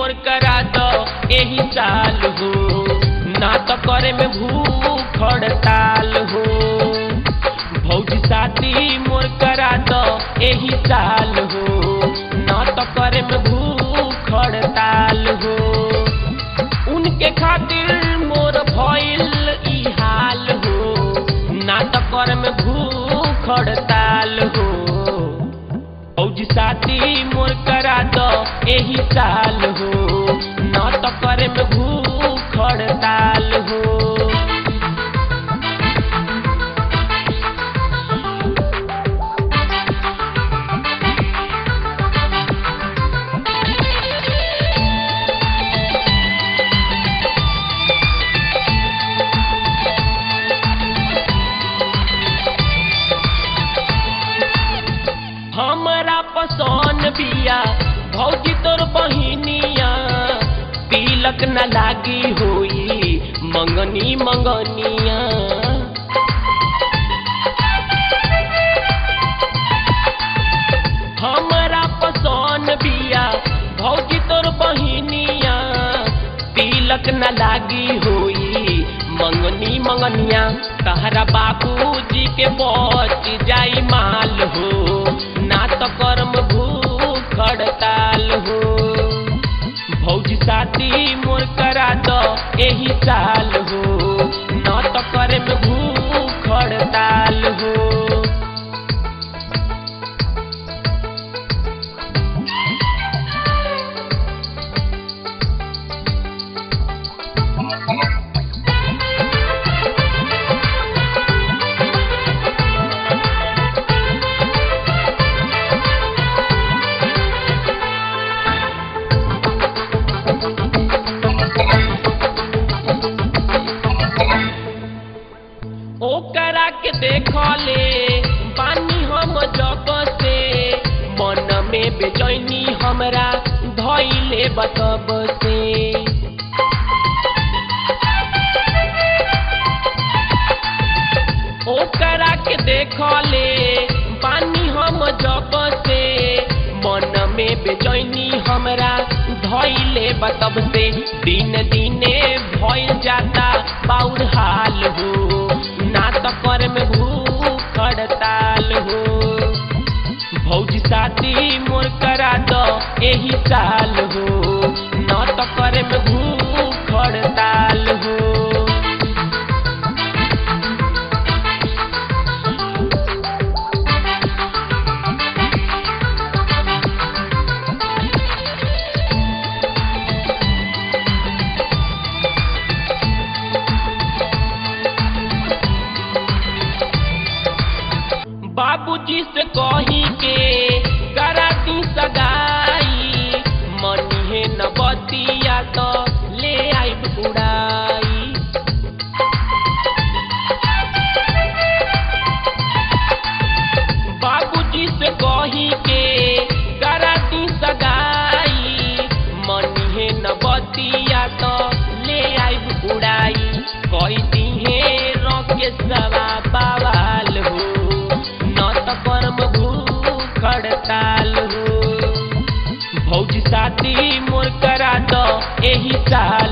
मोर करा दो एही साल हो, ना तो करे में भूख हड़ताल हो। भौजी शादी मोर करा दो एही साल हो, ना तो करे में भूख हड़ताल हो। उनके खातिर मोर भइल ई हाल हो, ना तो करे में भूख हड़ताल हो। भौजी शादी मोर करा दो एही साल हो, ना तो करे में भूख हड़ताल हो। हमरा पसंद बिया भौजी तोर बहिनिया, तिलक न लागी होई मंगनी मंगनिया। हमरा पसंद बिया भौजी तोर बहिनिया, तिलक न लागी होई मंगनी मंगनिया। तहरा बाबूजी के बच जाई माल हो, ना तो कर्म भूख हड़ताल हो। भौजी शादी मोर करा दो एही साल हो, ना तो करे में भूख हड़ताल हो। ओकरा के देखले बानी हम जब से, मन में बेचैनी हमरा धइले बतब से। ओकरा के देखले बानी हम जब से, मन में बेचैनी हमरा धइले बतब से। दिन दिने भइल जाता बाउर हाल हो, ना तो करे में भूख हड़ताल हो। भौजी शादी मोर करा दो एही साल हो, ना तो करे में भूख हड़ताल हो। बाबूजी से कही के कराती सगाई, मनिहे न बतिया तो ले आई उड़ाई। बाबूजी से कही के कराती सगाई, मनिहे न बतिया तो ले आई उड़ाई। कही दिहे रखे सवा बवाल हो, हड़ताल हो। भौजी शादी मोर करा दो एही साल